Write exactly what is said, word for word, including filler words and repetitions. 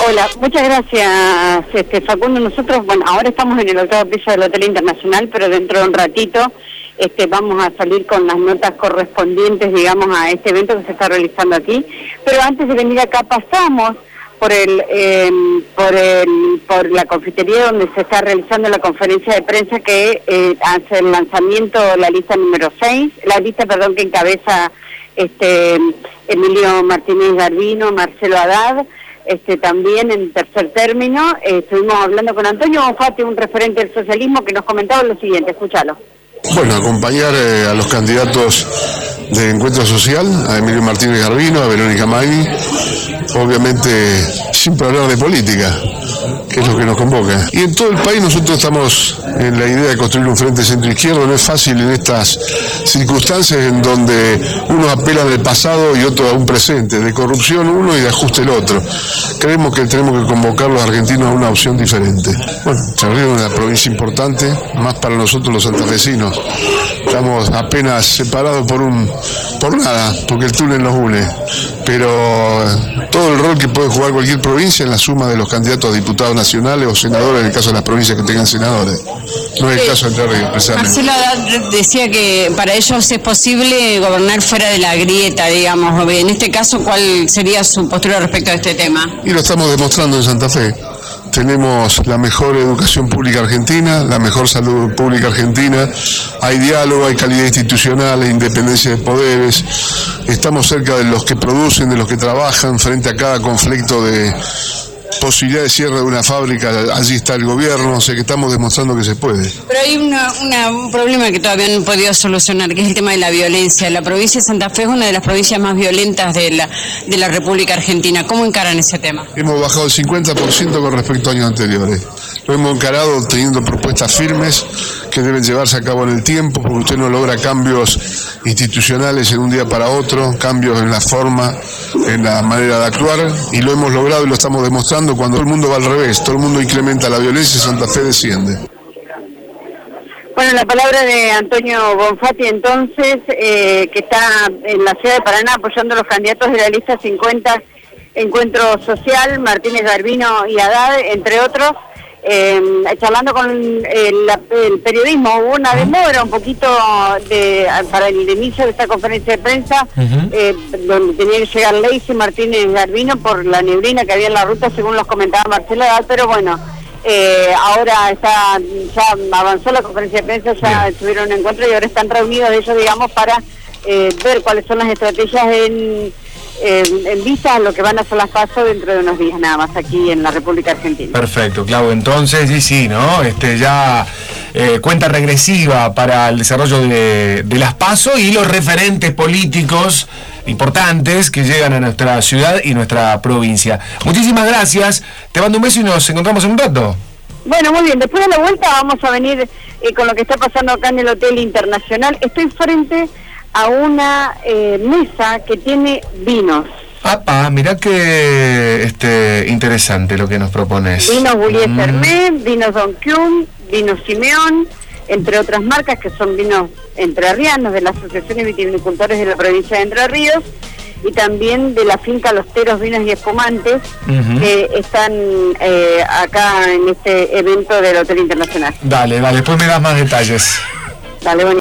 Hola, muchas gracias, este, Facundo. Nosotros, bueno, ahora estamos en el octavo piso del Hotel Internacional, pero dentro de un ratito este, vamos a salir con las notas correspondientes, digamos, a este evento que se está realizando aquí. Pero antes de venir acá pasamos por el, eh, por el, por la confitería donde se está realizando la conferencia de prensa que eh, hace el lanzamiento, la lista número seis, la lista, perdón, que encabeza este Emilio Martínez Garbino, Marcelo Haddad. Este, también en tercer término, eh, estuvimos hablando con Antonio Bonfatti, un referente del socialismo, que nos comentaba lo siguiente. Escúchalo. Bueno, acompañar eh, a los candidatos de Encuentro Social, a Emilio Martínez Garbino, a Verónica Magni, obviamente siempre hablar de política, que es lo que nos convoca. Y en todo el país nosotros estamos en la idea de construir un frente centro-izquierdo. No es fácil en estas circunstancias en donde unos apelan del pasado y otros a un presente, de corrupción uno y de ajuste el otro. Creemos que tenemos que convocar a los argentinos a una opción diferente. Bueno, Entre Ríos es una provincia importante, más para nosotros los santafesinos. Estamos apenas separados por un por nada, porque el túnel nos une. Pero todo el rol que puede jugar cualquier provincia en la suma de los candidatos a diputados nacionales o senadores, en el caso de las provincias que tengan senadores. No es el caso de Entre Ríos, precisamente. Marcelo Haddad decía que para ellos es posible gobernar fuera de la grieta, digamos. En este caso, ¿cuál sería su postura respecto a este tema? Y lo estamos demostrando en Santa Fe. Tenemos la mejor educación pública argentina, la mejor salud pública argentina, hay diálogo, hay calidad institucional, hay independencia de poderes, estamos cerca de los que producen, de los que trabajan, frente a cada conflicto de posibilidad de cierre de una fábrica, allí está el gobierno, o sea que estamos demostrando que se puede. Pero hay una, una, un problema que todavía no han podido solucionar, que es el tema de la violencia. La provincia de Santa Fe es una de las provincias más violentas de la, de la República Argentina. ¿Cómo encaran ese tema? Hemos bajado el cincuenta por ciento con respecto a años anteriores. Lo hemos encarado teniendo propuestas firmes que deben llevarse a cabo en el tiempo, porque usted no logra cambios institucionales en un día para otro, cambios en la forma, en la manera de actuar, y lo hemos logrado y lo estamos demostrando. Cuando todo el mundo va al revés, todo el mundo incrementa la violencia, Santa Fe desciende. Bueno, la palabra de Antonio Bonfatti, entonces, eh, que está en la ciudad de Paraná apoyando a los candidatos de la lista cincuenta, Encuentro Social, Martínez Garbino y Haddad, entre otros. Eh, charlando con el, el periodismo, hubo una demora un poquito de, para el inicio de esta conferencia de prensa, uh-huh. eh, donde tenía que llegar Lacey Martínez Garbino por la neblina que había en la ruta, según los comentaba Marcelo Haddad, pero bueno, eh, ahora está ya avanzó la conferencia de prensa, ya Bien. tuvieron un encuentro y ahora están reunidos ellos, digamos, para eh, ver cuáles son las estrategias en Eh, en vista a lo que van a ser las PASO dentro de unos días nada más aquí en la República Argentina. Perfecto, Clau, entonces sí, sí, ¿no? Este ya eh, cuenta regresiva para el desarrollo de, de las PASO y los referentes políticos importantes que llegan a nuestra ciudad y nuestra provincia. Muchísimas gracias, te mando un beso y nos encontramos en un rato. Bueno, muy bien, después de la vuelta vamos a venir eh, con lo que está pasando acá en el Hotel Internacional. Estoy frente a una eh, mesa que tiene vinos. Ah, mirá que este, interesante lo que nos propones. Vinos Bullies mm. Hermé, vinos Don Kuhn, vinos Simeón, entre otras marcas que son vinos entrerrianos de la Asociación de Vitivinicultores de la provincia de Entre Ríos y también de la finca Los Teros Vinos y Espumantes, uh-huh. que están eh, acá en este evento del Hotel Internacional. Dale, dale, después me das más detalles. Dale, bueno.